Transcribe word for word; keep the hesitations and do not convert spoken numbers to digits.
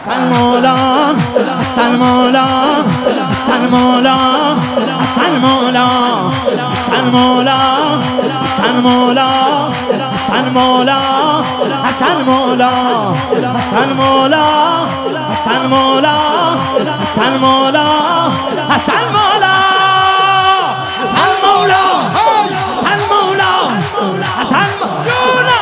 حسن مولا حسن مولا حسن مولا حسن مولا حسن مولا حسن مولا حسن مولا حسن مولا حسن مولا حسن مولا حسن مولا حسن مولا حسن مولا حسن مولا حسن مولا